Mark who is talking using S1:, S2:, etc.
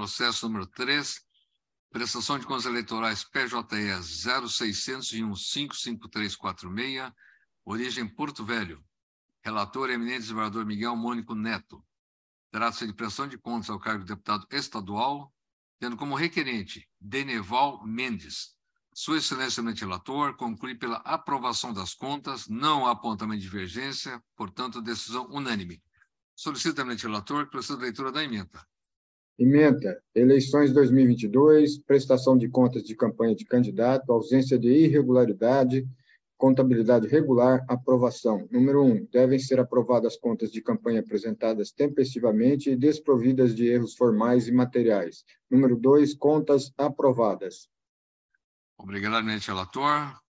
S1: processo número 3, prestação de contas eleitorais PJE 0601-55346, origem Porto Velho. Relator, eminente desembargador Miguel Mônico Neto. Trata-se de prestação de contas ao cargo de deputado estadual, tendo como requerente Deneval Mendes. Sua Excelência, eminente relator, conclui pela aprovação das contas, não há apontamento de divergência, portanto, decisão unânime. Solicito, eminente relator, que proceda a leitura da emenda.
S2: Emenda: eleições 2022, prestação de contas de campanha de candidato, ausência de irregularidade, contabilidade regular, aprovação. Número 1, devem ser aprovadas as contas de campanha apresentadas tempestivamente e desprovidas de erros formais e materiais. Número 2, contas aprovadas.
S1: Obrigado, eminente relator.